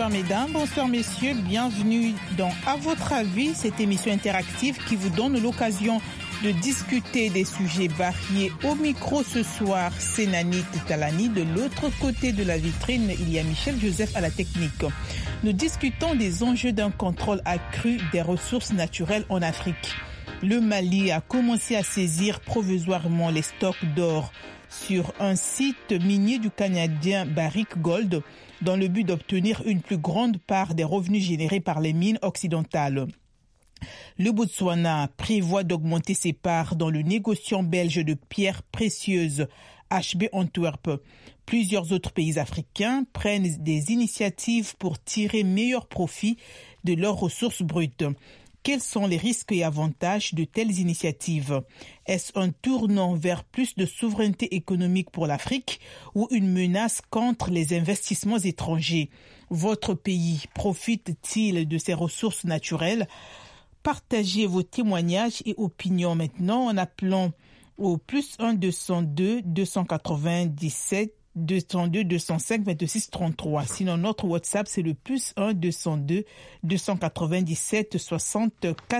Bonsoir mesdames, bonsoir messieurs, bienvenue dans À votre avis, cette émission interactive qui vous donne l'occasion de discuter des sujets variés. Au micro ce soir, c'est Nanit Talani. De l'autre côté de la vitrine, il y a Michel Joseph à la technique. Nous discutons des enjeux d'un contrôle accru des ressources naturelles en Afrique. Le Mali a commencé à saisir provisoirement les stocks d'or sur un site minier du Canadien Barrick Gold dans le but d'obtenir une plus grande part des revenus générés par les mines occidentales. Le Botswana prévoit d'augmenter ses parts dans le négociant belge de pierres précieuses HB Antwerp. Plusieurs autres pays africains prennent des initiatives pour tirer meilleur profit de leurs ressources brutes. Quels sont les risques et avantages de telles initiatives? Est-ce un tournant vers plus de souveraineté économique pour l'Afrique ou une menace contre les investissements étrangers? Votre pays profite-t-il de ses ressources naturelles? Partagez vos témoignages et opinions maintenant en appelant au +1 202 297 202 205 26 33. Sinon, notre WhatsApp, c'est le +1 202 297 60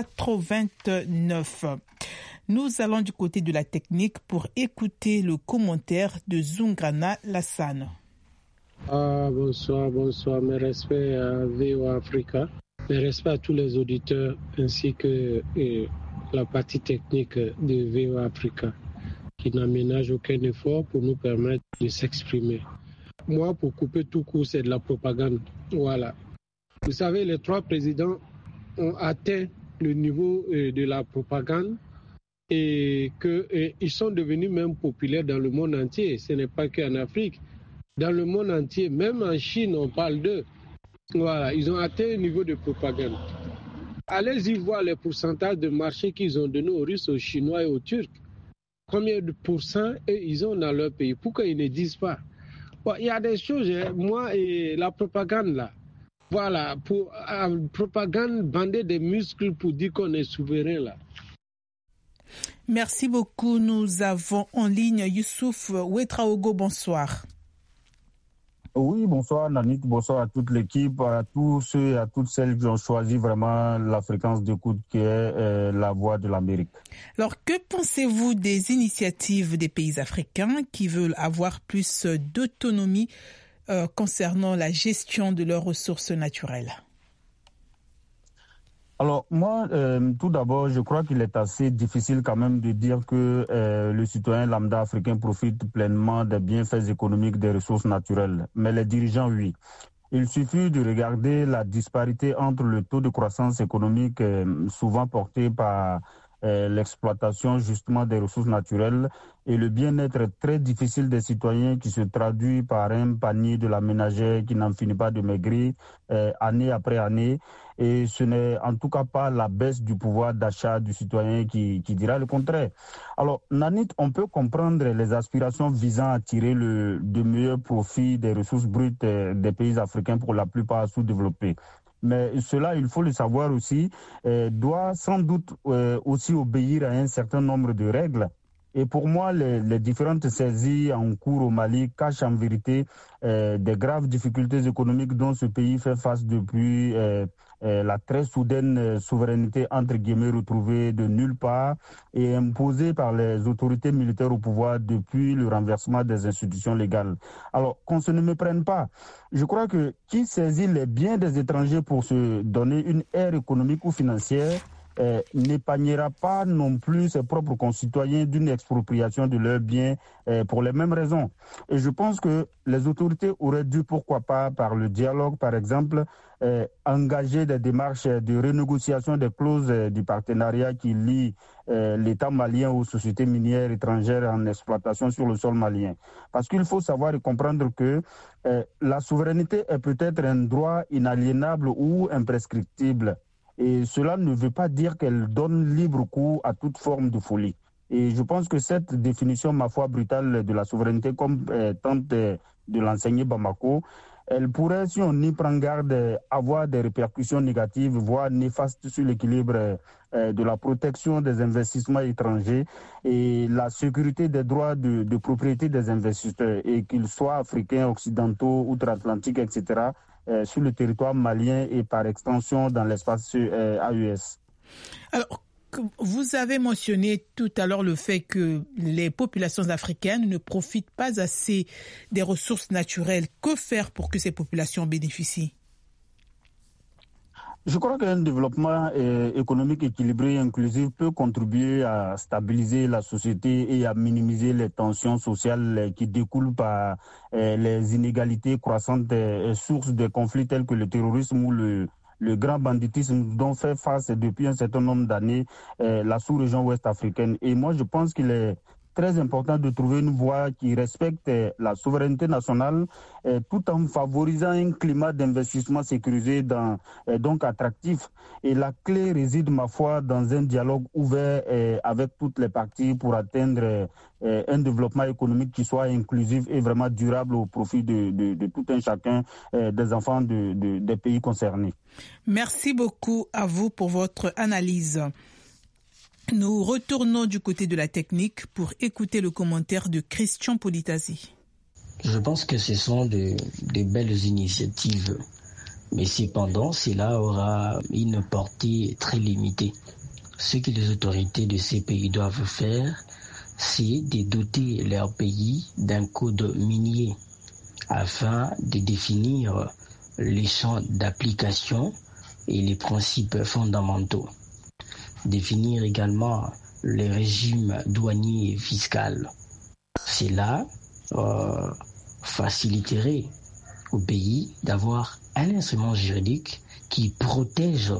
89. Nous allons du côté de la technique pour écouter le commentaire de Zungrana Lassane. Bonsoir. Mes respects à VOA Africa. Mes respects à tous les auditeurs ainsi que la partie technique de VOA Africa, qui n'aménage aucun effort pour nous permettre de s'exprimer. Moi, pour couper tout court, c'est de la propagande. Voilà. Vous savez, les trois présidents ont atteint le niveau de la propagande et qu'ils sont devenus même populaires dans le monde entier. Ce n'est pas qu'en Afrique. Dans le monde entier, même en Chine, on parle d'eux. Voilà, ils ont atteint un niveau de propagande. Allez-y voir les pourcentages de marché qu'ils ont donnés aux Russes, aux Chinois et aux Turcs. Combien de pourcents ils ont dans leur pays? Pourquoi ils ne disent pas? Bon, il y a des choses, moi et la propagande là. Voilà, pour propagande, bander des muscles pour dire qu'on est souverain là. Merci beaucoup. Nous avons en ligne Youssouf Ouetraogo. Bonsoir. Oui, bonsoir Nanit, bonsoir à toute l'équipe, à tous ceux et à toutes celles qui ont choisi vraiment la fréquence d'écoute qui est la voix de l'Amérique. Alors, que pensez-vous des initiatives des pays africains qui veulent avoir plus d'autonomie concernant la gestion de leurs ressources naturelles? Alors moi, tout d'abord, je crois qu'il est assez difficile quand même de dire que le citoyen lambda africain profite pleinement des bienfaits économiques des ressources naturelles. Mais les dirigeants, oui. Il suffit de regarder la disparité entre le taux de croissance économique souvent porté par l'exploitation justement des ressources naturelles et le bien-être très difficile des citoyens qui se traduit par un panier de la ménagère qui n'en finit pas de maigrir année après année. Et ce n'est en tout cas pas la baisse du pouvoir d'achat du citoyen qui dira le contraire. Alors, Nanit, on peut comprendre les aspirations visant à tirer de meilleurs profits des ressources brutes des pays africains pour la plupart sous-développés. Mais cela, il faut le savoir aussi, doit sans doute aussi obéir à un certain nombre de règles. Et pour moi, les différentes saisies en cours au Mali cachent en vérité des graves difficultés économiques dont ce pays fait face depuis la très soudaine souveraineté entre guillemets retrouvée de nulle part et imposée par les autorités militaires au pouvoir depuis le renversement des institutions légales. Alors, qu'on se ne méprenne pas. Je crois que qui saisit les biens des étrangers pour se donner une ère économique ou financière n'épargnera pas non plus ses propres concitoyens d'une expropriation de leurs biens pour les mêmes raisons. Et je pense que les autorités auraient dû, pourquoi pas, par le dialogue, par exemple, engager des démarches de renégociation des clauses du partenariat qui lie l'État malien aux sociétés minières étrangères en exploitation sur le sol malien. Parce qu'il faut savoir et comprendre que la souveraineté est peut-être un droit inaliénable ou imprescriptible. Et cela ne veut pas dire qu'elle donne libre cours à toute forme de folie. Et je pense que cette définition, ma foi, brutale de la souveraineté, comme tente de l'enseigner Bamako, elle pourrait, si on y prend garde, avoir des répercussions négatives, voire néfastes sur l'équilibre de la protection des investissements étrangers et la sécurité des droits de propriété des investisseurs, et qu'ils soient africains, occidentaux, outre-Atlantique, etc., sur le territoire malien et par extension dans l'espace AES. Alors, vous avez mentionné tout à l'heure le fait que les populations africaines ne profitent pas assez des ressources naturelles. Que faire pour que ces populations bénéficient ? Je crois qu'un développement économique équilibré et inclusif peut contribuer à stabiliser la société et à minimiser les tensions sociales qui découlent par les inégalités croissantes sources de conflits tels que le terrorisme ou le grand banditisme dont fait face depuis un certain nombre d'années la sous-région ouest africaine. Et moi, je pense qu'il est très important de trouver une voie qui respecte la souveraineté nationale tout en favorisant un climat d'investissement sécurisé donc attractif. Et la clé réside, ma foi, dans un dialogue ouvert avec toutes les parties pour atteindre un développement économique qui soit inclusif et vraiment durable au profit de tout un chacun des enfants des pays concernés. Merci beaucoup à vous pour votre analyse. Nous retournons du côté de la technique pour écouter le commentaire de Christian Politasi. Je pense que ce sont de belles initiatives, mais cependant, cela aura une portée très limitée. Ce que les autorités de ces pays doivent faire, c'est de doter leur pays d'un code minier afin de définir les champs d'application et les principes fondamentaux. Définir également le régime douanier et fiscal. Cela faciliterait au pays d'avoir un instrument juridique qui protège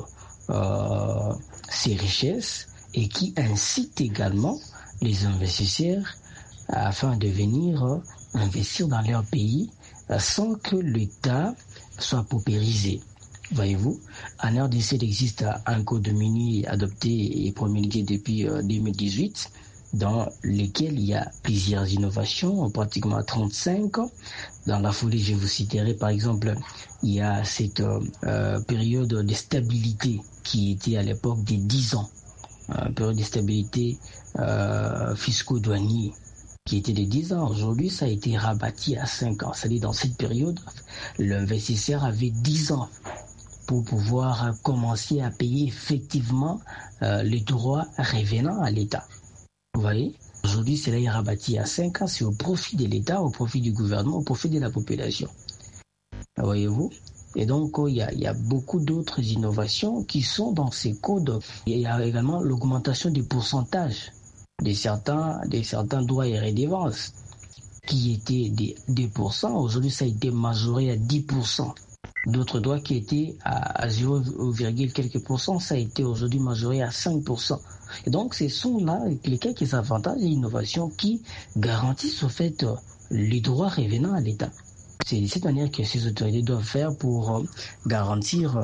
ses richesses et qui incite également les investisseurs afin de venir investir dans leur pays sans que l'État soit paupérisé. Voyez-vous, en RDC, il existe un code minier adopté et promulgué depuis 2018, dans lequel il y a plusieurs innovations, pratiquement 35. Dans la foulée, je vous citerai par exemple, il y a cette période de stabilité qui était à l'époque des 10 ans, période de stabilité fisco-douanier qui était de 10 ans. Aujourd'hui, ça a été rabattu à 5 ans. C'est-à-dire, dans cette période, l'investisseur avait 10 ans pour pouvoir commencer à payer effectivement les droits revenant à l'État. Vous voyez, aujourd'hui, cela est rabattu à 5 ans, c'est au profit de l'État, au profit du gouvernement, au profit de la population. Voyez-vous? Et donc, il y a beaucoup d'autres innovations qui sont dans ces codes. Il y a également l'augmentation du pourcentage de certains droits et redevances qui étaient des 2%. Aujourd'hui, ça a été majoré à 10%. D'autres droits qui étaient à 0, quelques %, ça a été aujourd'hui majoré à 5%. Et donc, ce sont là les quelques avantages et innovations qui garantissent au fait les droits revenant à l'État. C'est de cette manière que ces autorités doivent faire pour garantir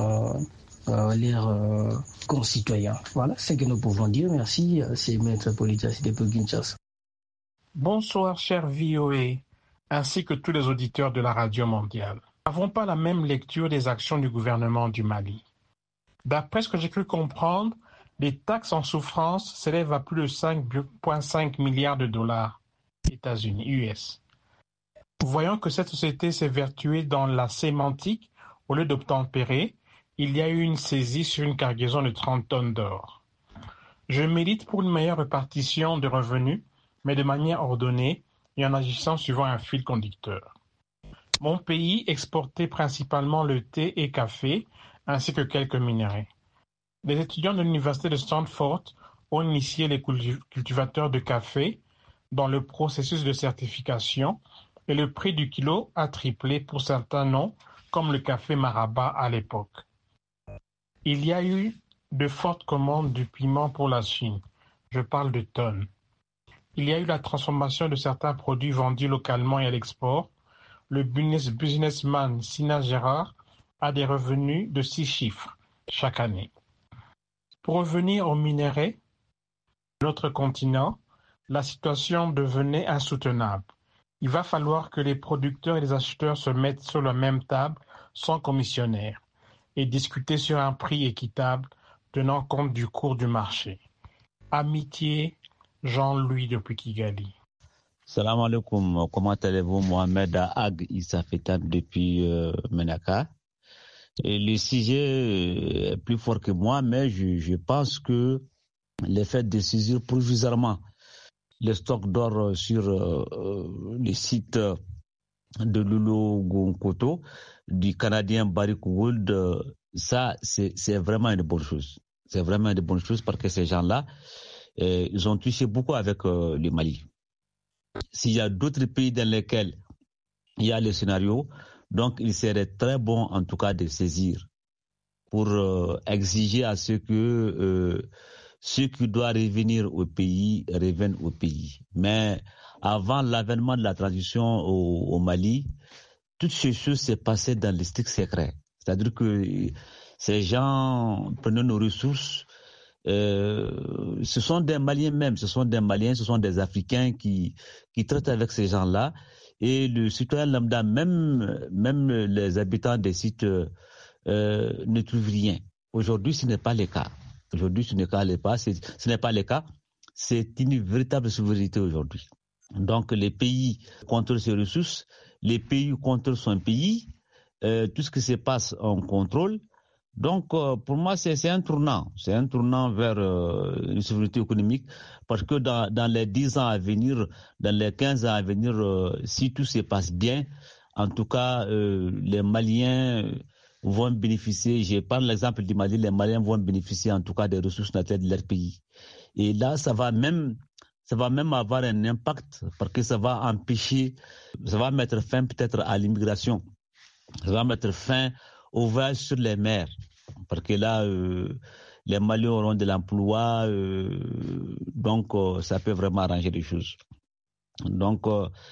leurs concitoyens. Voilà ce que nous pouvons dire. Merci, c'est Maître Politasi de Kinshasa. Bonsoir, cher VOA, ainsi que tous les auditeurs de la Radio mondiale. Nous n'avons pas la même lecture des actions du gouvernement du Mali. D'après ce que j'ai cru comprendre, les taxes en souffrance s'élèvent à plus de 5,5 milliards de dollars États-Unis, US. Voyant que cette société s'est vertuée dans la sémantique au lieu d'obtempérer, il y a eu une saisie sur une cargaison de 30 tonnes d'or. Je milite pour une meilleure répartition de revenus, mais de manière ordonnée et en agissant suivant un fil conducteur. Mon pays exportait principalement le thé et café, ainsi que quelques minerais. Les étudiants de l'université de Stanford ont initié les cultivateurs de café dans le processus de certification et le prix du kilo a triplé pour certains noms, comme le café Maraba à l'époque. Il y a eu de fortes commandes du piment pour la Chine. Je parle de tonnes. Il y a eu la transformation de certains produits vendus localement et à l'export. Le businessman Sina Gérard a des revenus de 6 chiffres chaque année. Pour revenir aux minerais de notre continent, la situation devenait insoutenable. Il va falloir que les producteurs et les acheteurs se mettent sur la même table sans commissionnaire et discuter sur un prix équitable tenant compte du cours du marché. Amitié, Jean-Louis depuis Kigali. Salam alaikum, comment allez-vous? Mohamed Ag Issa Fetan depuis Menaka. le sujet est plus fort que moi, mais je pense que le fait de saisir provisoirement les stocks d'or sur les sites de Loulo-Gounkoto, du Canadien Barrick Gold, ça, c'est vraiment une bonne chose. C'est vraiment une bonne chose parce que ces gens-là, ils ont touché beaucoup avec le Mali. S'il y a d'autres pays dans lesquels il y a le scénario, donc il serait très bon en tout cas de saisir pour exiger à ce que ceux qui doivent revenir au pays reviennent au pays. Mais avant l'avènement de la transition au Mali, toutes ces choses s'est passées dans le strict secret. C'est-à-dire que ces gens prenaient nos ressources. Ce sont des Maliens même, ce sont des Africains qui traitent avec ces gens-là. Et le citoyen lambda, même les habitants des sites ne trouvent rien. Aujourd'hui, ce n'est pas le cas. Ce n'est pas le cas. C'est une véritable souveraineté aujourd'hui. Donc, les pays contrôlent ses ressources, les pays contrôlent son pays, tout ce qui se passe, on contrôle. Donc, pour moi, c'est un tournant. C'est un tournant vers une souveraineté économique parce que dans les 10 ans à venir, dans les 15 ans à venir, si tout se passe bien, en tout cas, les Maliens vont bénéficier, je prends l'exemple du Mali, les Maliens vont bénéficier en tout cas des ressources naturelles de leur pays. Et là, ça va même avoir un impact parce que ça va mettre fin peut-être à l'immigration. Ça va mettre fin au voyage sur les mers. Parce que là, les Maliens auront de l'emploi, donc ça peut vraiment arranger les choses. Donc,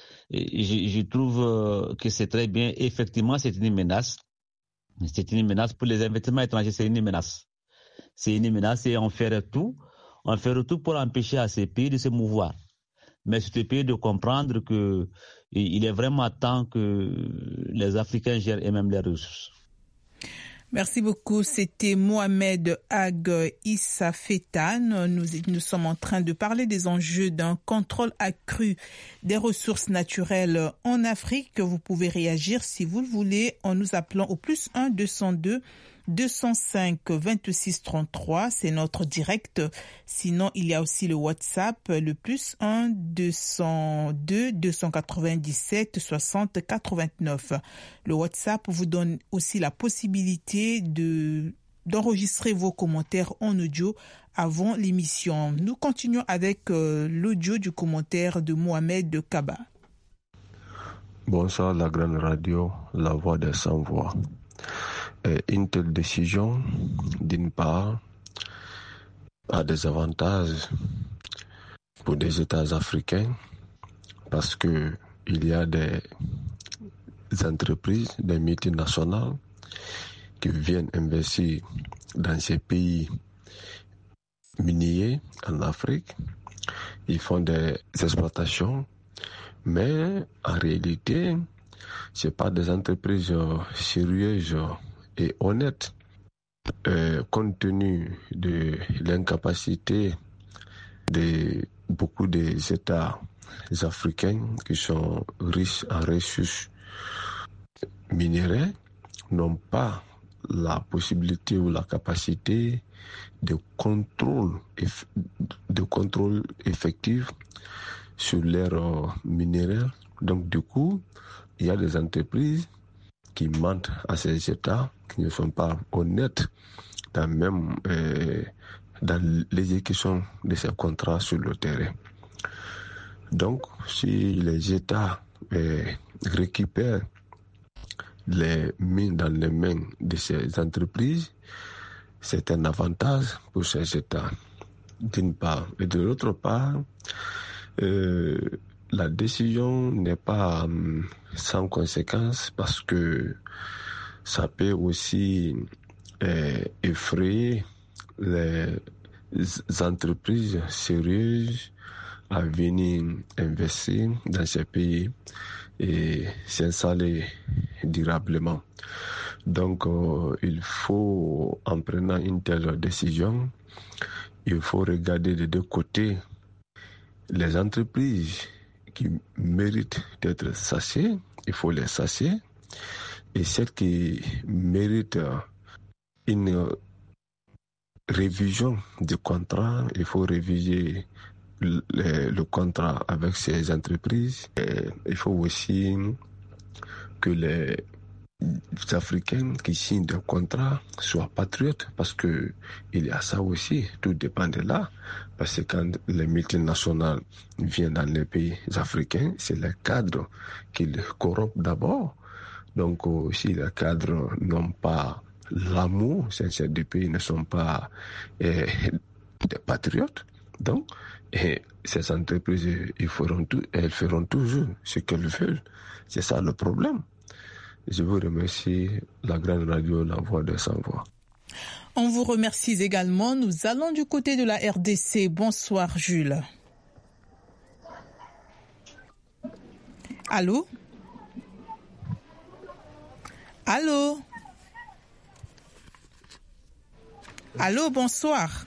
je trouve que c'est très bien. Effectivement, c'est une menace. C'est une menace pour les investissements étrangers, c'est une menace. C'est une menace et on ferait tout pour empêcher à ces pays de se mouvoir. Mais c'est au pays de comprendre qu'il est vraiment temps que les Africains gèrent eux-mêmes leurs ressources. Merci beaucoup. C'était Mohamed Ag Issa Fétan. Nous sommes en train de parler des enjeux d'un contrôle accru des ressources naturelles en Afrique. Vous pouvez réagir si vous le voulez en nous appelant au +1 202 205 26 33, c'est notre direct. Sinon, il y a aussi le WhatsApp, le +1 202 297 60 89. Le WhatsApp vous donne aussi la possibilité d'enregistrer vos commentaires en audio avant l'émission. Nous continuons avec l'audio du commentaire de Mohamed Kaba. Bonsoir la grande radio, la voix des sans-voix. Une telle décision, d'une part, a des avantages pour des États africains parce que il y a des entreprises, des multinationales qui viennent investir dans ces pays miniers en Afrique. Ils font des exploitations, mais en réalité, ce pas des entreprises sérieuses et honnêtes, compte tenu de l'incapacité de beaucoup des États africains qui sont riches en ressources minérales, n'ont pas la possibilité ou la capacité de contrôle effectif sur leurs minéraux. Donc du coup, il y a des entreprises qui mentent à ces États, qui ne sont pas honnêtes dans l'exécution de ces contrats sur le terrain. Donc, si les États récupèrent les mines dans les mains de ces entreprises, c'est un avantage pour ces États, d'une part. Et de l'autre part, la décision n'est pas sans conséquence parce que ça peut aussi effrayer les entreprises sérieuses à venir investir dans ces pays et s'installer durablement. Donc, il faut, en prenant une telle décision, il faut regarder des deux côtés les entreprises qui méritent d'être sasiées, il faut les sasier. et celle qui mérite une révision du contrat. Il faut réviser le contrat avec ces entreprises. Et il faut aussi que les Africains qui signent des contrats soient patriotes, parce que il y a ça aussi, tout dépend de là, parce que quand les multinationales viennent dans les pays africains, c'est les cadres qui les corrompent d'abord. Donc si les cadres n'ont pas l'amour sincère du pays, ne sont pas des patriotes, donc ces entreprises, elles feront toujours ce qu'elles veulent. C'est ça le problème. Je vous remercie, la grande radio, la voix des sans-voix. On vous remercie également. Nous allons du côté de la RDC. Bonsoir, Jules. Allô? Allô? Allô, bonsoir.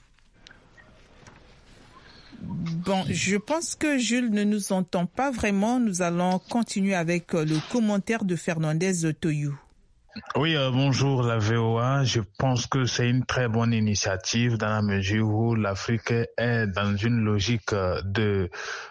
Bon, je pense que Jules ne nous entend pas vraiment. Nous allons continuer avec le commentaire de Fernandez Toyou. Oui, bonjour la VOA. Je pense que c'est une très bonne initiative dans la mesure où l'Afrique est dans une logique de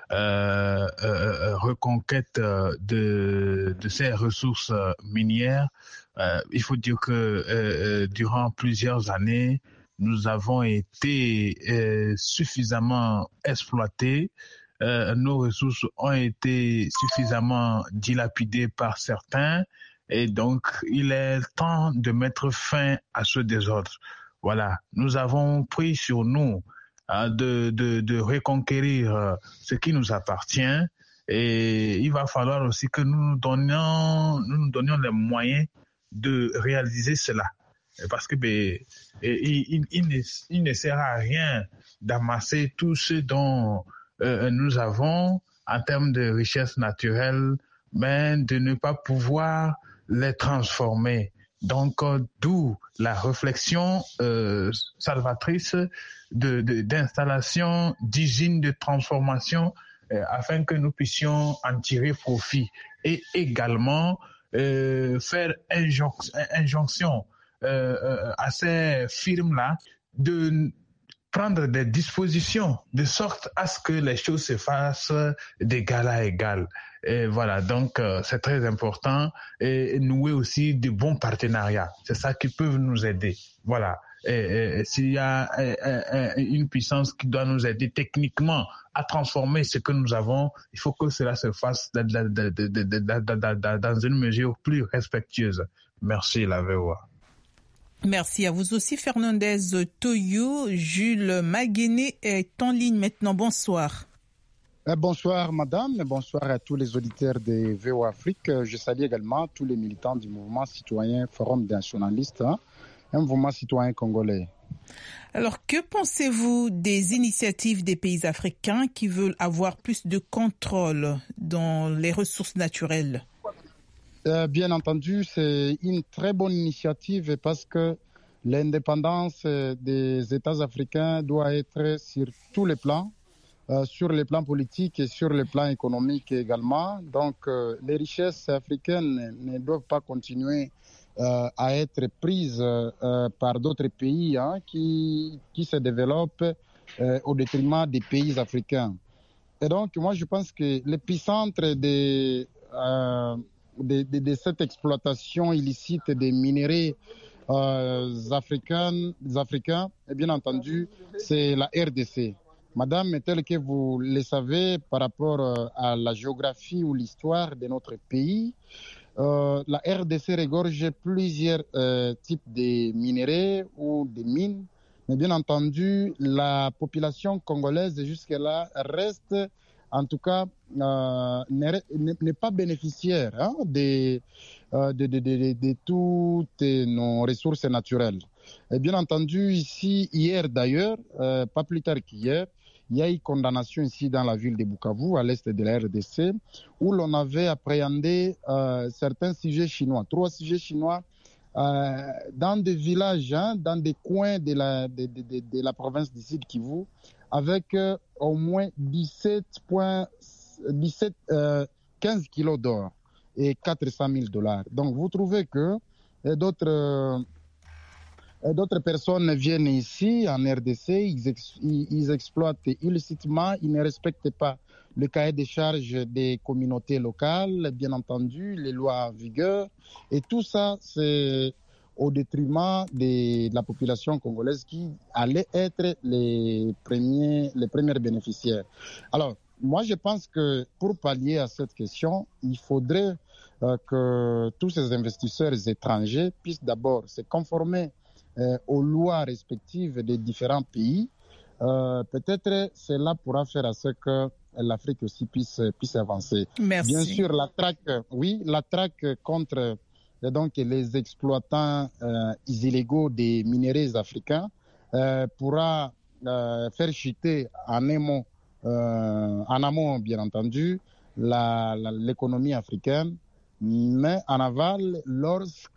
reconquête de ses ressources minières. Il faut dire que durant plusieurs années, nous avons été suffisamment exploités. Nos ressources ont été suffisamment dilapidées par certains. Et donc, il est temps de mettre fin à ce désordre. Voilà, nous avons pris sur nous de reconquérir ce qui nous appartient, et il va falloir aussi que nous nous donnions les moyens de réaliser cela. Parce que il ne sert à rien d'amasser tout ce dont nous avons en termes de richesses naturelles, mais de ne pas pouvoir les transformer. Donc, d'où la réflexion salvatrice d'installation d'usines de transformation afin que nous puissions en tirer profit, et également faire injonction à ces firmes-là de prendre des dispositions de sorte à ce que les choses se fassent d'égal à égal. Et voilà, donc c'est très important, et nouer aussi de bons partenariats. C'est ça qui peut nous aider. Voilà. Et s'il y a une puissance qui doit nous aider techniquement à transformer ce que nous avons, il faut que cela se fasse dans une mesure plus respectueuse. Merci, la VOA. Merci à vous aussi, Fernandez Toyou. Jules Maguené est en ligne maintenant. Bonsoir. Bonsoir, madame. Bonsoir à tous les auditeurs de VOA Afrique. Je salue également tous les militants du mouvement citoyen Forum des nationalistes, un mouvement citoyen congolais. Alors, que pensez-vous des initiatives des pays africains qui veulent avoir plus de contrôle dans les ressources naturelles ? Bien entendu, c'est une très bonne initiative parce que l'indépendance des États africains doit être sur tous les plans, sur les plans politiques et sur les plans économiques également. Donc, les richesses africaines ne doivent pas continuer à être prises par d'autres pays qui se développent au détriment des pays africains. Et donc, moi, je pense que l'épicentre de cette exploitation illicite des minéraux africains, et bien entendu, c'est la RDC. Madame, tel que vous le savez, par rapport à la géographie ou l'histoire de notre pays, la RDC regorge plusieurs types de minéraux ou de mines. Mais bien entendu, la population congolaise jusque-là reste, en tout cas, n'est pas bénéficiaire de toutes nos ressources naturelles. Et bien entendu, ici, hier d'ailleurs, pas plus tard qu'hier, il y a eu condamnation ici dans la ville de Bukavu, à l'est de la RDC, où l'on avait appréhendé certains sujets chinois, 3 sujets chinois, dans des villages, dans des coins de la province du Sud Kivu, avec au moins 15 kilos d'or. et 400 000 $. Donc, vous trouvez que d'autres personnes viennent ici, en RDC, ils exploitent illicitement, ils ne respectent pas le cahier des charges des communautés locales, bien entendu, les lois en vigueur. Et tout ça, c'est au détriment de la population congolaise qui allait être les premiers bénéficiaires. Alors, moi, je pense que pour pallier à cette question, il faudrait que tous ces investisseurs étrangers puissent d'abord se conformer aux lois respectives des différents pays. Peut-être cela pourra faire à ce que l'Afrique aussi puisse avancer. Merci. Bien sûr, la traque contre donc les exploitants illégaux des minerais africains pourra faire chuter en amont, bien entendu, l'économie africaine, mais en aval, lorsque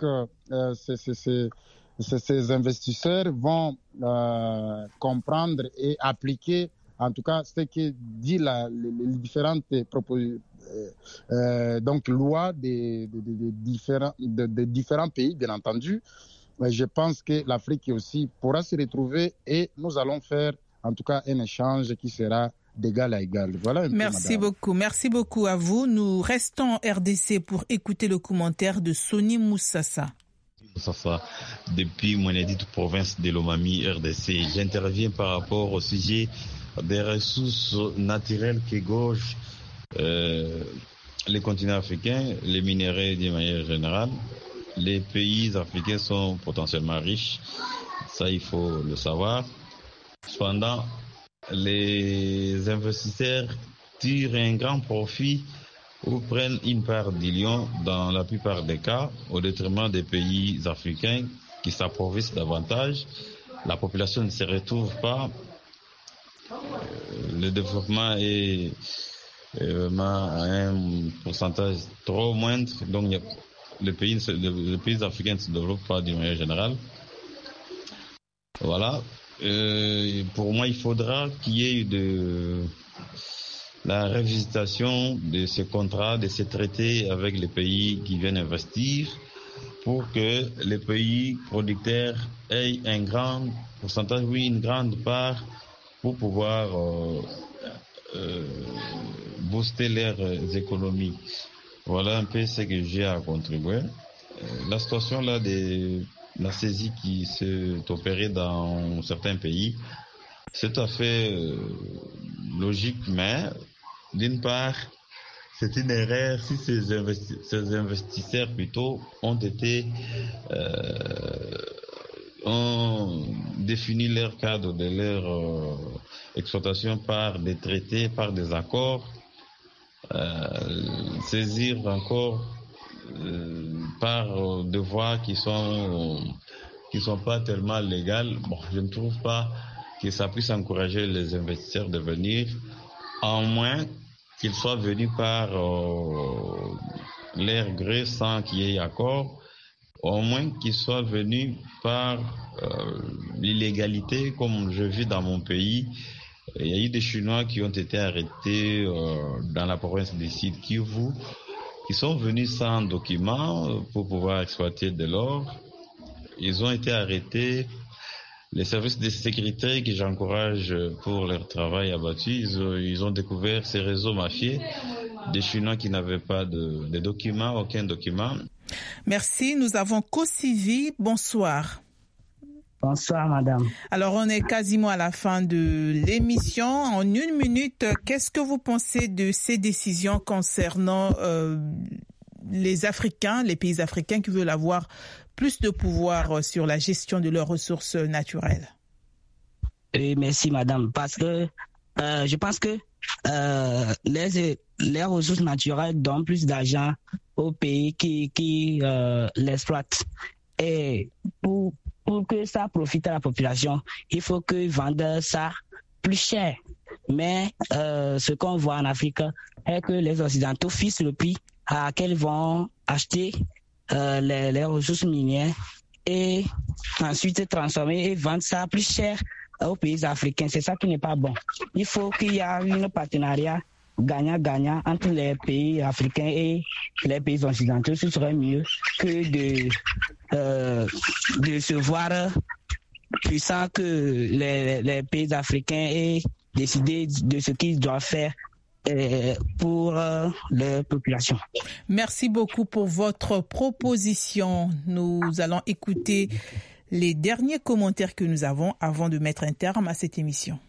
ces investisseurs vont comprendre et appliquer, en tout cas, ce que dit les différentes lois des différents pays, bien entendu. Je pense que l'Afrique aussi pourra se retrouver et nous allons faire, en tout cas, un échange qui sera d'égal à égal. Voilà un peu, madame. Merci beaucoup à vous. Nous restons en RDC pour écouter le commentaire de Soni Moussassa. Depuis mon édite province de Lomami, RDC, j'interviens par rapport au sujet des ressources naturelles qui égorgent les continents africains, les minéraux d'une manière générale. Les pays africains sont potentiellement riches, ça il faut le savoir. Cependant, les investisseurs tirent un grand profit ou prennent une part du lion dans la plupart des cas au détriment des pays africains qui s'appauvrissent davantage. La population ne se retrouve pas. Le développement est vraiment à un pourcentage trop moindre. Donc, les pays africains ne se développent pas d'une manière générale. Voilà. Pour moi, il faudra qu'il y ait la révisitation de ces contrats, de ces traités avec les pays qui viennent investir pour que les pays producteurs aient un grand pourcentage, une grande part pour pouvoir booster leurs économies. Voilà un peu ce que j'ai à contribuer. La situation là de la saisie qui s'est opérée dans certains pays, c'est tout à fait logique, mais d'une part, c'est une erreur si ces investisseurs plutôt ont défini leur cadre de leur exploitation par des traités, par des accords, saisir encore par des voies qui sont pas tellement légales. Bon, je ne trouve pas que ça puisse encourager les investisseurs de venir, à moins qu'ils soient venus par leur gré sans qu'il y ait accord, au moins qu'ils soient venus par l'illégalité, comme je vis dans mon pays. Il y a eu des Chinois qui ont été arrêtés dans la province du Sud Kivu, qui sont venus sans documents pour pouvoir exploiter de l'or. Ils ont été arrêtés. Les services de sécurité que j'encourage pour leur travail abattu, ils ont découvert ces réseaux mafieux, des Chinois qui n'avaient pas de documents, aucun document. Merci. Nous avons Kosivi. Bonsoir. Bonsoir, madame. Alors, on est quasiment à la fin de l'émission. En 1 minute, qu'est-ce que vous pensez de ces décisions concernant les Africains, les pays africains qui veulent avoir plus de pouvoir sur la gestion de leurs ressources naturelles? Oui, merci, madame. Parce que je pense que les ressources naturelles donnent plus d'argent aux pays qui l'exploitent. Et pour que ça profite à la population, il faut qu'ils vendent ça plus cher. Mais ce qu'on voit en Afrique est que les Occidentaux fixent le prix à quels vont acheter les ressources minières et ensuite transformer et vendre ça plus cher aux pays africains. C'est ça qui n'est pas bon. Il faut qu'il y ait un partenariat gagnant-gagnant entre les pays africains et les pays occidentaux, ce serait mieux que de se voir puissant que les pays africains aient décidé de ce qu'ils doivent faire pour leur population. Merci beaucoup pour votre proposition. Nous allons écouter les derniers commentaires que nous avons avant de mettre un terme à cette émission.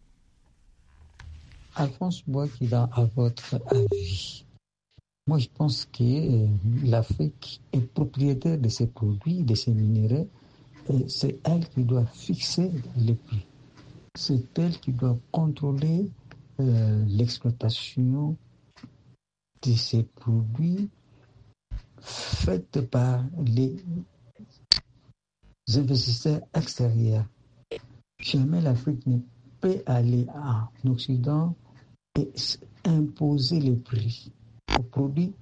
Alphonse Bouakida, à votre avis, moi je pense que l'Afrique est propriétaire de ses produits, de ses minéraux, et c'est elle qui doit fixer les prix. C'est elle qui doit contrôler l'exploitation de ces produits faits par les investisseurs extérieurs. Jamais l'Afrique ne peut aller en Occident et imposer les prix aux produits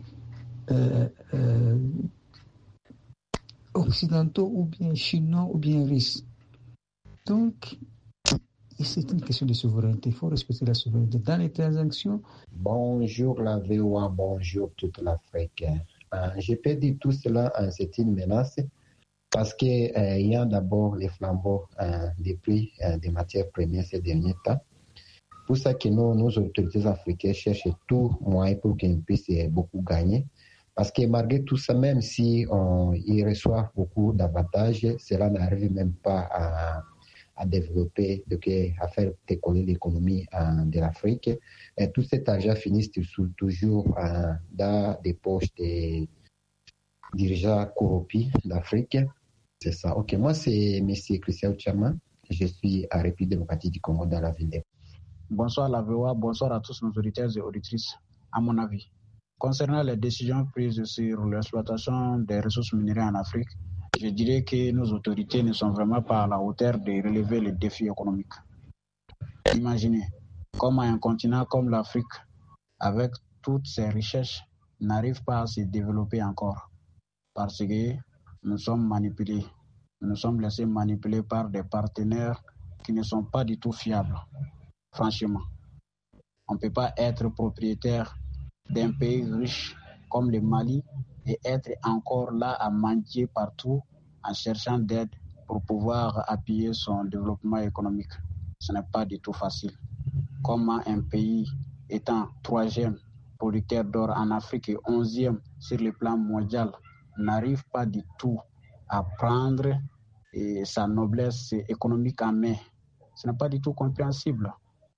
occidentaux ou bien chinois ou bien russes. Donc, c'est une question de souveraineté. Il faut respecter la souveraineté. Dans les transactions... Bonjour la VOA, bonjour toute l'Afrique. Je peux dire tout cela, c'est une menace parce qu'il y a d'abord les flambeaux des prix des matières premières ces derniers temps. Pour ça que nos autorités africaines cherchent tout moyen pour qu'ils puissent beaucoup gagner. Parce que malgré tout ça, même si ils reçoivent beaucoup d'avantages, cela n'arrive même pas à développer, à faire décoller l'économie de l'Afrique. Et tout cet argent finit toujours dans des poches des dirigeants corrompus d'Afrique. C'est ça. Ok, moi c'est M. Christian Tchama. Je suis à République démocratique du Congo dans la ville de... Bonsoir la VOA, bonsoir à tous nos auditeurs et auditrices. À mon avis, concernant les décisions prises sur l'exploitation des ressources minérales en Afrique, je dirais que nos autorités ne sont vraiment pas à la hauteur de relever les défis économiques. Imaginez comment un continent comme l'Afrique, avec toutes ses richesses, n'arrive pas à se développer encore. Parce que nous sommes manipulés. Nous nous sommes laissés manipuler par des partenaires qui ne sont pas du tout fiables. Franchement, on ne peut pas être propriétaire d'un pays riche comme le Mali et être encore là à mendier partout en cherchant d'aide pour pouvoir appuyer son développement économique. Ce n'est pas du tout facile. Comment un pays étant 3e producteur d'or en Afrique et 11e sur le plan mondial n'arrive pas du tout à prendre sa noblesse économique en main. Ce n'est pas du tout compréhensible.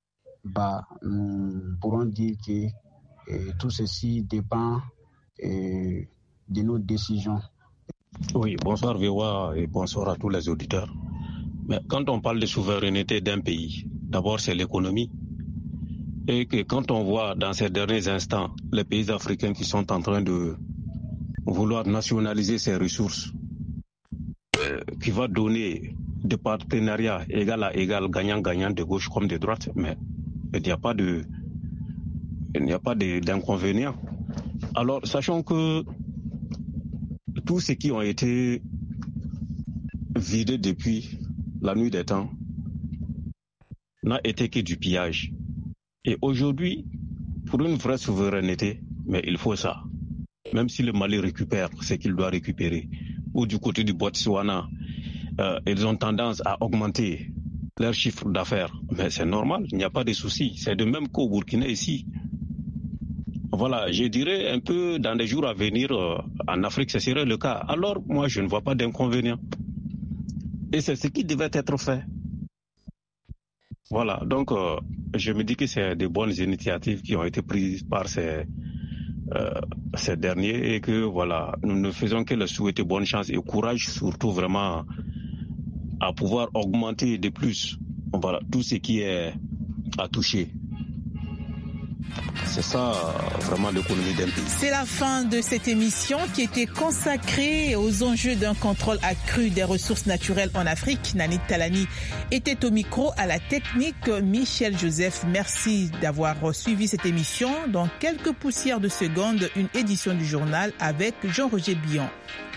Nous pourrons dire que tout ceci dépend de nos décisions. Oui, bonsoir VOA et bonsoir à tous les auditeurs. Mais quand on parle de souveraineté d'un pays, d'abord c'est l'économie. Et que quand on voit dans ces derniers instants les pays africains qui sont en train de vouloir nationaliser ces ressources, qui va donner des partenariats égal à égal, gagnant-gagnant de gauche comme de droite, mais il n'y a pas d'inconvénient. Alors, sachant que tous ceux qui ont été vidés depuis la nuit des temps n'a été que du pillage. Et aujourd'hui, pour une vraie souveraineté, mais il faut ça. Même si le Mali récupère ce qu'il doit récupérer, ou du côté du Botswana, ils ont tendance à augmenter leur chiffre d'affaires. Mais c'est normal, il n'y a pas de souci. C'est de même qu'au Burkina ici. Voilà, je dirais un peu dans les jours à venir, en Afrique, ce serait le cas. Alors, moi, je ne vois pas d'inconvénient. Et c'est ce qui devait être fait. Voilà, donc je me dis que c'est de bonnes initiatives qui ont été prises par ces derniers et que voilà, nous ne faisons que leur souhaiter bonne chance et courage, surtout vraiment à pouvoir augmenter de plus voilà, tout ce qui est à toucher. C'est ça vraiment l'économie d'un pays. C'est la fin de cette émission qui était consacrée aux enjeux d'un contrôle accru des ressources naturelles en Afrique. Nanit Talani était au micro, à la technique Michel Joseph. Merci d'avoir suivi cette émission. Dans quelques poussières de secondes, une édition du journal avec Jean-Roger Billon.